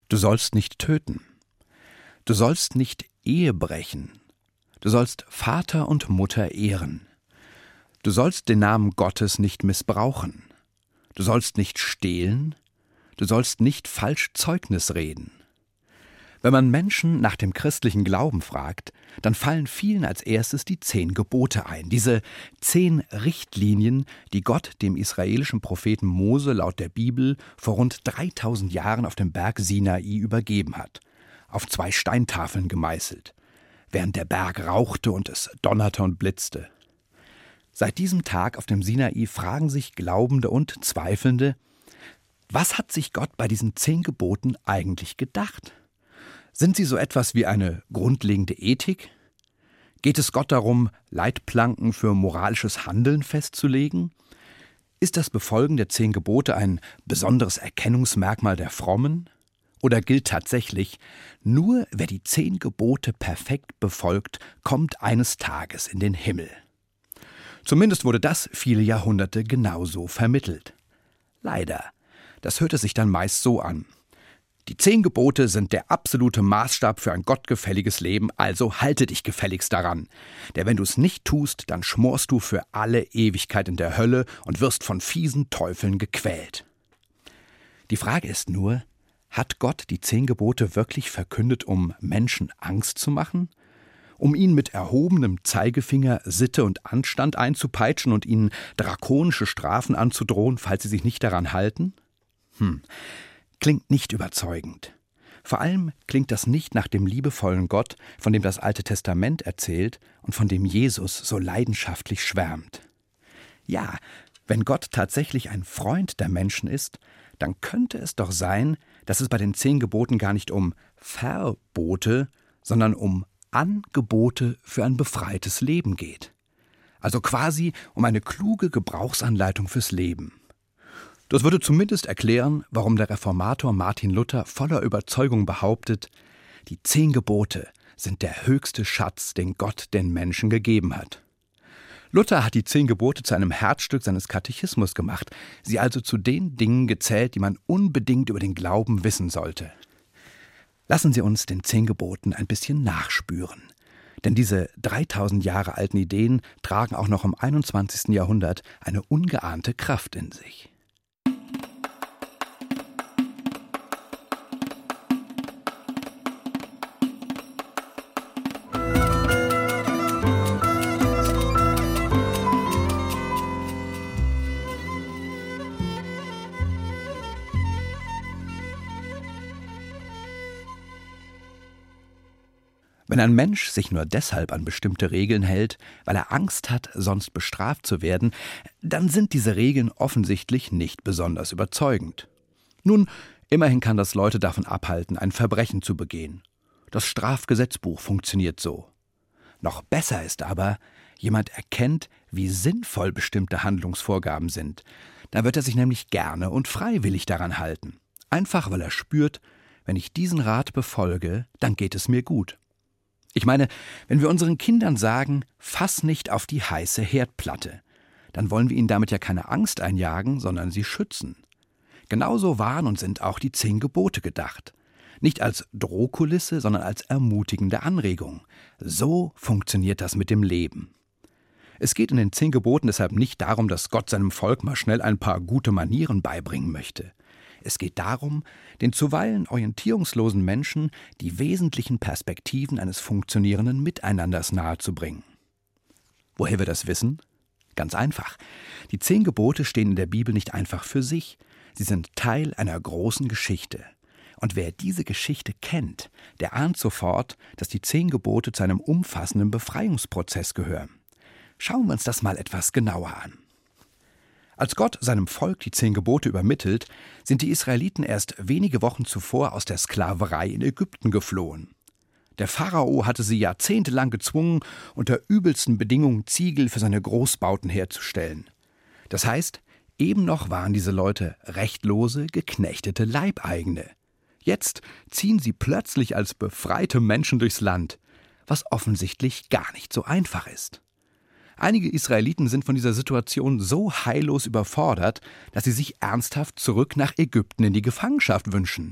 Du sollst nicht töten. Du sollst nicht Ehe brechen. Du sollst Vater und Mutter ehren. Du sollst den Namen Gottes nicht missbrauchen. Du sollst nicht stehlen. Du sollst nicht falsch Zeugnis reden. Wenn man Menschen nach dem christlichen Glauben fragt, dann fallen vielen als erstes die 10 Gebote ein. Diese 10 Richtlinien, die Gott dem israelischen Propheten Mose laut der Bibel vor rund 3000 Jahren auf dem Berg Sinai übergeben hat. Auf 2 Steintafeln gemeißelt, während der Berg rauchte und es donnerte und blitzte. Seit diesem Tag auf dem Sinai fragen sich Glaubende und Zweifelnde, was hat sich Gott bei diesen 10 Geboten eigentlich gedacht? Sind sie so etwas wie eine grundlegende Ethik? Geht es Gott darum, Leitplanken für moralisches Handeln festzulegen? Ist das Befolgen der 10 Gebote ein besonderes Erkennungsmerkmal der Frommen? Oder gilt tatsächlich, nur wer die 10 Gebote perfekt befolgt, kommt eines Tages in den Himmel? Zumindest wurde das viele Jahrhunderte genauso vermittelt. Leider, das hörte sich dann meist so an. Die 10 Gebote sind der absolute Maßstab für ein gottgefälliges Leben, also halte dich gefälligst daran. Denn wenn du es nicht tust, dann schmorst du für alle Ewigkeit in der Hölle und wirst von fiesen Teufeln gequält. Die Frage ist nur, hat Gott die 10 Gebote wirklich verkündet, um Menschen Angst zu machen? Um ihnen mit erhobenem Zeigefinger Sitte und Anstand einzupeitschen und ihnen drakonische Strafen anzudrohen, falls sie sich nicht daran halten? Klingt nicht überzeugend. Vor allem klingt das nicht nach dem liebevollen Gott, von dem das Alte Testament erzählt und von dem Jesus so leidenschaftlich schwärmt. Ja, wenn Gott tatsächlich ein Freund der Menschen ist, dann könnte es doch sein, dass es bei den 10 Geboten gar nicht um Verbote, sondern um Angebote für ein befreites Leben geht. Also quasi um eine kluge Gebrauchsanleitung fürs Leben. Das würde zumindest erklären, warum der Reformator Martin Luther voller Überzeugung behauptet, die 10 Gebote sind der höchste Schatz, den Gott den Menschen gegeben hat. Luther hat die 10 Gebote zu einem Herzstück seines Katechismus gemacht, sie also zu den Dingen gezählt, die man unbedingt über den Glauben wissen sollte. Lassen Sie uns den 10 Geboten ein bisschen nachspüren. Denn diese 3000 Jahre alten Ideen tragen auch noch im 21. Jahrhundert eine ungeahnte Kraft in sich. Wenn ein Mensch sich nur deshalb an bestimmte Regeln hält, weil er Angst hat, sonst bestraft zu werden, dann sind diese Regeln offensichtlich nicht besonders überzeugend. Nun, immerhin kann das Leute davon abhalten, ein Verbrechen zu begehen. Das Strafgesetzbuch funktioniert so. Noch besser ist aber, jemand erkennt, wie sinnvoll bestimmte Handlungsvorgaben sind. Da wird er sich nämlich gerne und freiwillig daran halten. Einfach, weil er spürt, wenn ich diesen Rat befolge, dann geht es mir gut. Ich meine, wenn wir unseren Kindern sagen, fass nicht auf die heiße Herdplatte, dann wollen wir ihnen damit ja keine Angst einjagen, sondern sie schützen. Genauso waren und sind auch die 10 Gebote gedacht. Nicht als Drohkulisse, sondern als ermutigende Anregung. So funktioniert das mit dem Leben. Es geht in den 10 Geboten deshalb nicht darum, dass Gott seinem Volk mal schnell ein paar gute Manieren beibringen möchte. Es geht darum, den zuweilen orientierungslosen Menschen die wesentlichen Perspektiven eines funktionierenden Miteinanders nahezubringen. Woher wir das wissen? Ganz einfach. Die 10 Gebote stehen in der Bibel nicht einfach für sich. Sie sind Teil einer großen Geschichte. Und wer diese Geschichte kennt, der ahnt sofort, dass die 10 Gebote zu einem umfassenden Befreiungsprozess gehören. Schauen wir uns das mal etwas genauer an. Als Gott seinem Volk die 10 Gebote übermittelt, sind die Israeliten erst wenige Wochen zuvor aus der Sklaverei in Ägypten geflohen. Der Pharao hatte sie jahrzehntelang gezwungen, unter übelsten Bedingungen Ziegel für seine Großbauten herzustellen. Das heißt, eben noch waren diese Leute rechtlose, geknechtete Leibeigene. Jetzt ziehen sie plötzlich als befreite Menschen durchs Land, was offensichtlich gar nicht so einfach ist. Einige Israeliten sind von dieser Situation so heillos überfordert, dass sie sich ernsthaft zurück nach Ägypten in die Gefangenschaft wünschen.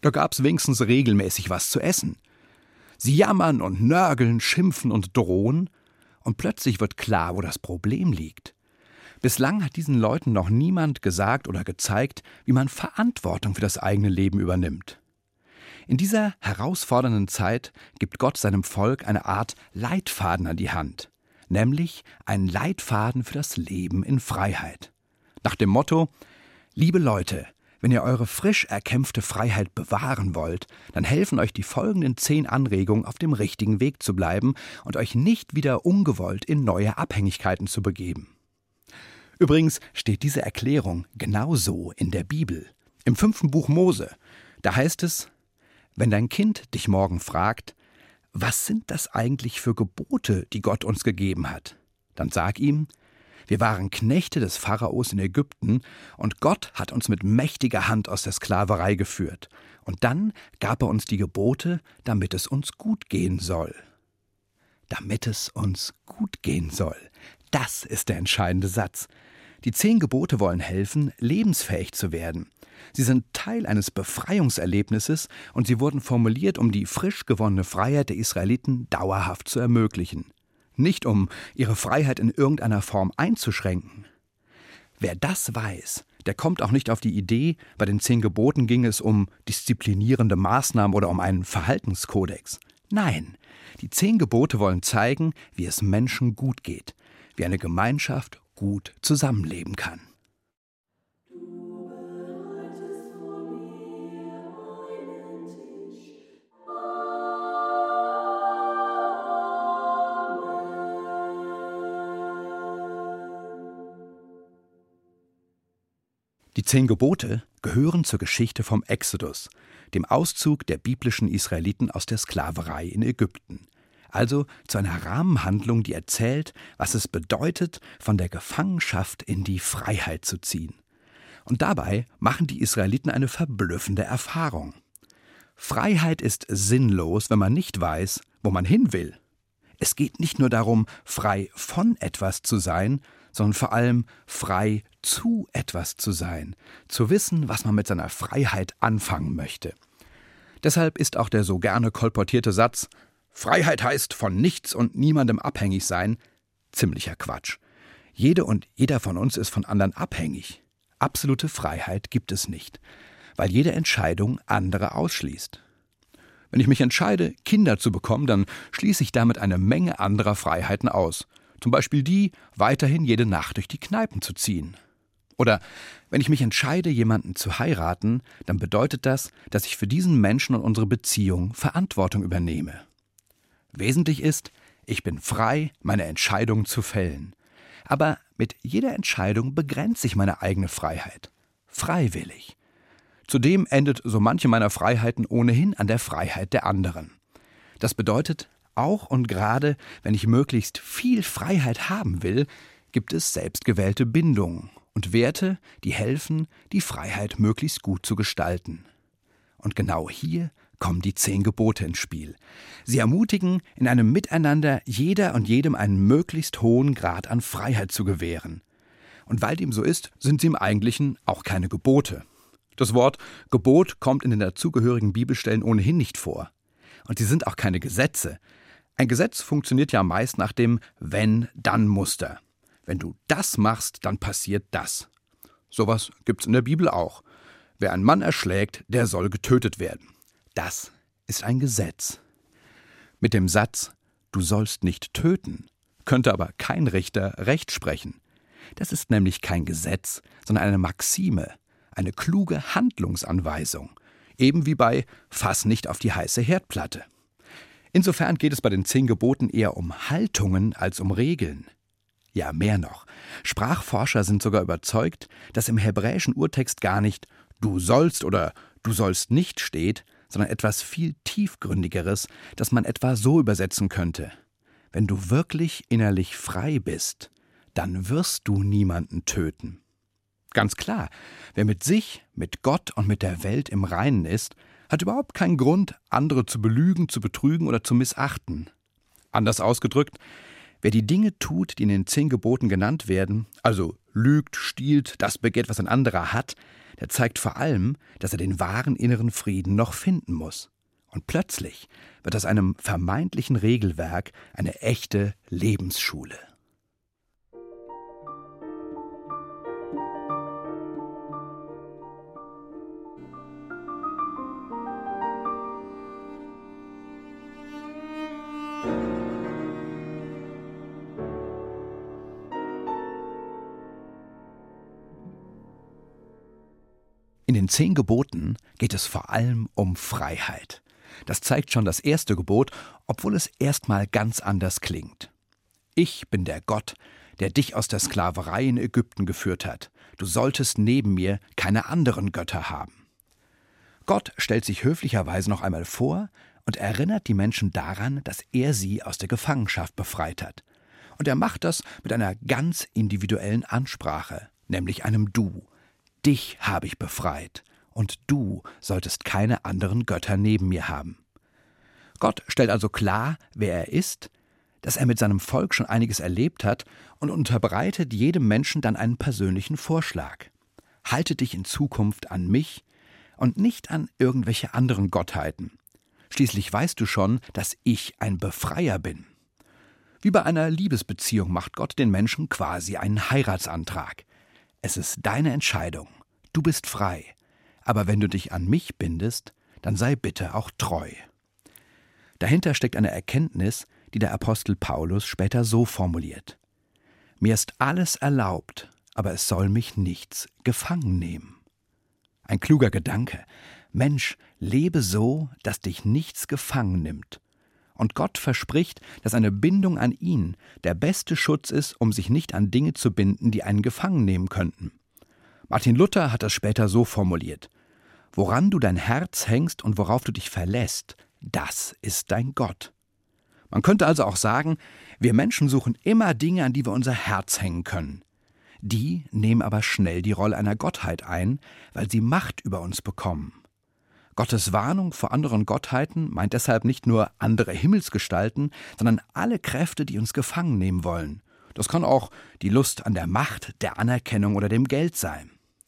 Da gab's wenigstens regelmäßig was zu essen. Sie jammern und nörgeln, schimpfen und drohen, und plötzlich wird klar, wo das Problem liegt. Bislang hat diesen Leuten noch niemand gesagt oder gezeigt, wie man Verantwortung für das eigene Leben übernimmt. In dieser herausfordernden Zeit gibt Gott seinem Volk eine Art Leitfaden an die Hand, nämlich einen Leitfaden für das Leben in Freiheit. Nach dem Motto: Liebe Leute, wenn ihr eure frisch erkämpfte Freiheit bewahren wollt, dann helfen euch die folgenden 10 Anregungen, auf dem richtigen Weg zu bleiben und euch nicht wieder ungewollt in neue Abhängigkeiten zu begeben. Übrigens steht diese Erklärung genauso in der Bibel. Im 5. Buch Mose, da heißt es: Wenn dein Kind dich morgen fragt, was sind das eigentlich für Gebote, die Gott uns gegeben hat, dann sag ihm: Wir waren Knechte des Pharaos in Ägypten und Gott hat uns mit mächtiger Hand aus der Sklaverei geführt. Und dann gab er uns die Gebote, damit es uns gut gehen soll. Damit es uns gut gehen soll. Das ist der entscheidende Satz. Die 10 Gebote wollen helfen, lebensfähig zu werden. Sie sind Teil eines Befreiungserlebnisses und sie wurden formuliert, um die frisch gewonnene Freiheit der Israeliten dauerhaft zu ermöglichen. Nicht um ihre Freiheit in irgendeiner Form einzuschränken. Wer das weiß, der kommt auch nicht auf die Idee, bei den 10 Geboten ging es um disziplinierende Maßnahmen oder um einen Verhaltenskodex. Nein, die 10 Gebote wollen zeigen, wie es Menschen gut geht, wie eine Gemeinschaft gut zusammenleben kann. Die 10 Gebote gehören zur Geschichte vom Exodus, dem Auszug der biblischen Israeliten aus der Sklaverei in Ägypten. Also zu einer Rahmenhandlung, die erzählt, was es bedeutet, von der Gefangenschaft in die Freiheit zu ziehen. Und dabei machen die Israeliten eine verblüffende Erfahrung. Freiheit ist sinnlos, wenn man nicht weiß, wo man hin will. Es geht nicht nur darum, frei von etwas zu sein, sondern vor allem frei zu etwas zu sein, zu wissen, was man mit seiner Freiheit anfangen möchte. Deshalb ist auch der so gerne kolportierte Satz »Freiheit heißt von nichts und niemandem abhängig sein« ziemlicher Quatsch. Jede und jeder von uns ist von anderen abhängig. Absolute Freiheit gibt es nicht, weil jede Entscheidung andere ausschließt. Wenn ich mich entscheide, Kinder zu bekommen, dann schließe ich damit eine Menge anderer Freiheiten aus. Zum Beispiel die, weiterhin jede Nacht durch die Kneipen zu ziehen. Oder wenn ich mich entscheide, jemanden zu heiraten, dann bedeutet das, dass ich für diesen Menschen und unsere Beziehung Verantwortung übernehme. Wesentlich ist, ich bin frei, meine Entscheidung zu fällen. Aber mit jeder Entscheidung begrenze ich meine eigene Freiheit. Freiwillig. Zudem endet so manche meiner Freiheiten ohnehin an der Freiheit der anderen. Das bedeutet, auch und gerade, wenn ich möglichst viel Freiheit haben will, gibt es selbstgewählte Bindungen und Werte, die helfen, die Freiheit möglichst gut zu gestalten. Und genau hier kommen die 10 Gebote ins Spiel. Sie ermutigen, in einem Miteinander jeder und jedem einen möglichst hohen Grad an Freiheit zu gewähren. Und weil dem so ist, sind sie im Eigentlichen auch keine Gebote. Das Wort Gebot kommt in den dazugehörigen Bibelstellen ohnehin nicht vor. Und sie sind auch keine Gesetze. Ein Gesetz funktioniert ja meist nach dem Wenn-Dann-Muster. Wenn du das machst, dann passiert das. Sowas gibt's in der Bibel auch. Wer einen Mann erschlägt, der soll getötet werden. Das ist ein Gesetz. Mit dem Satz, du sollst nicht töten, könnte aber kein Richter Recht sprechen. Das ist nämlich kein Gesetz, sondern eine Maxime, eine kluge Handlungsanweisung. Eben wie bei Fass nicht auf die heiße Herdplatte. Insofern geht es bei den 10 Geboten eher um Haltungen als um Regeln. Ja, mehr noch. Sprachforscher sind sogar überzeugt, dass im hebräischen Urtext gar nicht »du sollst« oder »du sollst nicht« steht, sondern etwas viel Tiefgründigeres, das man etwa so übersetzen könnte. Wenn du wirklich innerlich frei bist, dann wirst du niemanden töten. Ganz klar, wer mit sich, mit Gott und mit der Welt im Reinen ist, hat überhaupt keinen Grund, andere zu belügen, zu betrügen oder zu missachten. Anders ausgedrückt, Wer die Dinge tut, die in den 10 Geboten genannt werden, also lügt, stiehlt, das begehrt, was ein anderer hat, der zeigt vor allem, dass er den wahren inneren Frieden noch finden muss. Und plötzlich wird aus einem vermeintlichen Regelwerk eine echte Lebensschule. In den 10 Geboten geht es vor allem um Freiheit. Das zeigt schon das erste Gebot, obwohl es erstmal ganz anders klingt. Ich bin der Gott, der dich aus der Sklaverei in Ägypten geführt hat. Du solltest neben mir keine anderen Götter haben. Gott stellt sich höflicherweise noch einmal vor und erinnert die Menschen daran, dass er sie aus der Gefangenschaft befreit hat. Und er macht das mit einer ganz individuellen Ansprache, nämlich einem Du. Dich habe ich befreit, und du solltest keine anderen Götter neben mir haben. Gott stellt also klar, wer er ist, dass er mit seinem Volk schon einiges erlebt hat und unterbreitet jedem Menschen dann einen persönlichen Vorschlag. Halte dich in Zukunft an mich und nicht an irgendwelche anderen Gottheiten. Schließlich weißt du schon, dass ich ein Befreier bin. Wie bei einer Liebesbeziehung macht Gott den Menschen quasi einen Heiratsantrag. Es ist deine Entscheidung. Du bist frei. Aber wenn du dich an mich bindest, dann sei bitte auch treu. Dahinter steckt eine Erkenntnis, die der Apostel Paulus später so formuliert: Mir ist alles erlaubt, aber es soll mich nichts gefangen nehmen. Ein kluger Gedanke. Mensch, lebe so, dass dich nichts gefangen nimmt. Und Gott verspricht, dass eine Bindung an ihn der beste Schutz ist, um sich nicht an Dinge zu binden, die einen gefangen nehmen könnten. Martin Luther hat das später so formuliert: Woran du dein Herz hängst und worauf du dich verlässt, das ist dein Gott. Man könnte also auch sagen, wir Menschen suchen immer Dinge, an die wir unser Herz hängen können. Die nehmen aber schnell die Rolle einer Gottheit ein, weil sie Macht über uns bekommen. Gottes Warnung vor anderen Gottheiten meint deshalb nicht nur andere Himmelsgestalten, sondern alle Kräfte, die uns gefangen nehmen wollen. Das kann auch die Lust an der Macht, der Anerkennung oder dem Geld sein.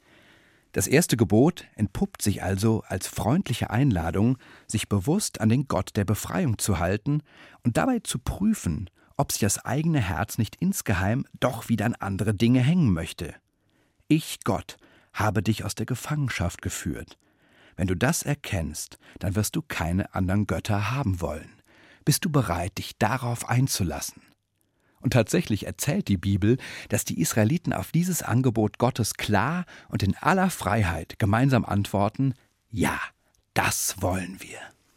Das erste Gebot entpuppt sich also als freundliche Einladung, sich bewusst an den Gott der Befreiung zu halten und dabei zu prüfen, ob sich das eigene Herz nicht insgeheim doch wieder an andere Dinge hängen möchte. Ich, Gott, habe dich aus der Gefangenschaft geführt. Wenn du das erkennst, dann wirst du keine anderen Götter haben wollen. Bist du bereit, dich darauf einzulassen? Und tatsächlich erzählt die Bibel, dass die Israeliten auf dieses Angebot Gottes klar und in aller Freiheit gemeinsam antworten: Ja, das wollen wir.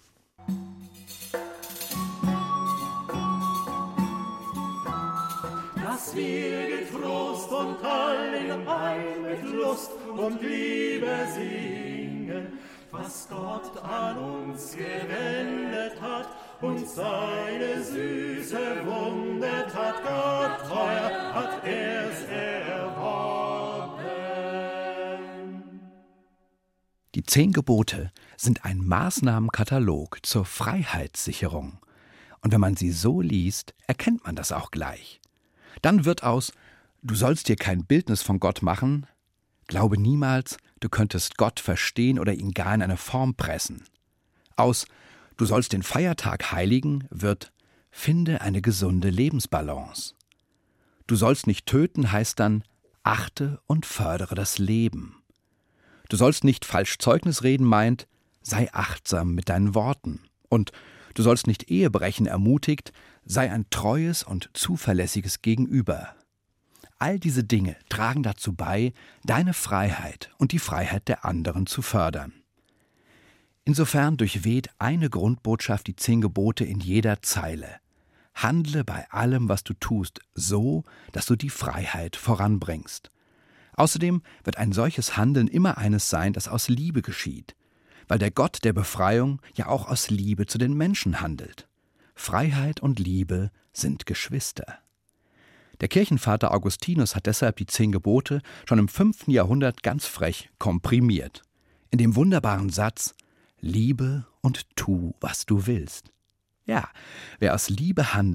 Dass wir getrost und allgemein mit Lust und Liebe singen, was Gott an uns gewendet hat und seine süße Wundertat, Gott treuer hat er's erworben. Die 10 Gebote sind ein Maßnahmenkatalog zur Freiheitssicherung. Und wenn man sie so liest, erkennt man das auch gleich. Dann wird aus »Du sollst dir kein Bildnis von Gott machen«, »Glaube niemals, du könntest Gott verstehen oder ihn gar in eine Form pressen«. Aus »Du sollst den Feiertag heiligen« wird »Finde eine gesunde Lebensbalance«. »Du sollst nicht töten« heißt dann »Achte und fördere das Leben«. »Du sollst nicht falsch Zeugnis reden« meint »Sei achtsam mit deinen Worten«. Und »Du sollst nicht Ehe brechen« ermutigt »Sei ein treues und zuverlässiges Gegenüber«. All diese Dinge tragen dazu bei, deine Freiheit und die Freiheit der anderen zu fördern. Insofern durchweht eine Grundbotschaft die 10 Gebote in jeder Zeile. Handle bei allem, was du tust, so, dass du die Freiheit voranbringst. Außerdem wird ein solches Handeln immer eines sein, das aus Liebe geschieht, weil der Gott der Befreiung ja auch aus Liebe zu den Menschen handelt. Freiheit und Liebe sind Geschwister. Der Kirchenvater Augustinus hat deshalb die 10 Gebote schon im 5. Jahrhundert ganz frech komprimiert. In dem wunderbaren Satz: Liebe und tu, was du willst. Ja, wer aus Liebe handelt,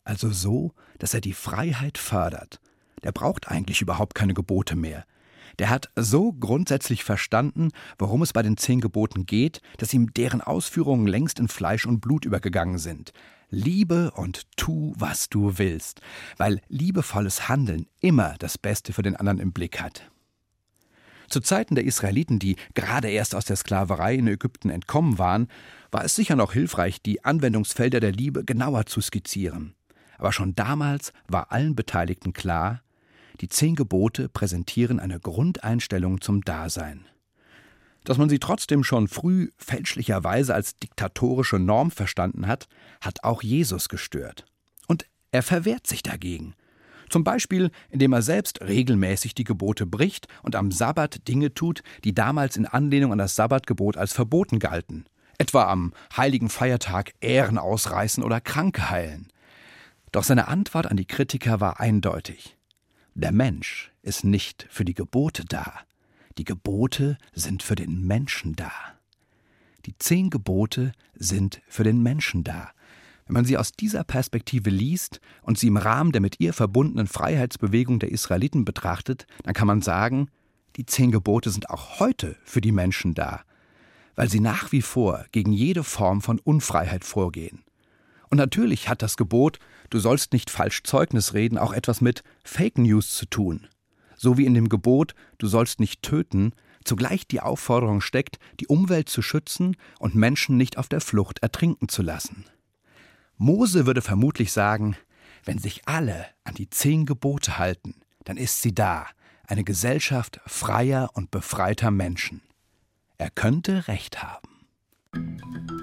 also so, dass er die Freiheit fördert. Der braucht eigentlich überhaupt keine Gebote mehr. Der hat so grundsätzlich verstanden, worum es bei den 10 Geboten geht, dass ihm deren Ausführungen längst in Fleisch und Blut übergegangen sind. Liebe und tu, was du willst, weil liebevolles Handeln immer das Beste für den anderen im Blick hat. Zu Zeiten der Israeliten, die gerade erst aus der Sklaverei in Ägypten entkommen waren, war es sicher noch hilfreich, die Anwendungsfelder der Liebe genauer zu skizzieren. Aber schon damals war allen Beteiligten klar, die 10 Gebote präsentieren eine Grundeinstellung zum Dasein. Dass man sie trotzdem schon früh fälschlicherweise als diktatorische Norm verstanden hat, hat auch Jesus gestört. Und er verwehrt sich dagegen. Zum Beispiel, indem er selbst regelmäßig die Gebote bricht und am Sabbat Dinge tut, die damals in Anlehnung an das Sabbatgebot als verboten galten. Etwa am heiligen Feiertag Ähren ausreißen oder Kranke heilen. Doch seine Antwort an die Kritiker war eindeutig. Der Mensch ist nicht für die Gebote da. Die Gebote sind für den Menschen da. Die 10 Gebote sind für den Menschen da. Wenn man sie aus dieser Perspektive liest und sie im Rahmen der mit ihr verbundenen Freiheitsbewegung der Israeliten betrachtet, dann kann man sagen, die 10 Gebote sind auch heute für die Menschen da, weil sie nach wie vor gegen jede Form von Unfreiheit vorgehen. Und natürlich hat das Gebot, du sollst nicht falsch Zeugnis reden, auch etwas mit Fake News zu tun. So wie in dem Gebot, du sollst nicht töten, zugleich die Aufforderung steckt, die Umwelt zu schützen und Menschen nicht auf der Flucht ertrinken zu lassen. Mose würde vermutlich sagen, wenn sich alle an die 10 Gebote halten, dann ist sie da, eine Gesellschaft freier und befreiter Menschen. Er könnte recht haben.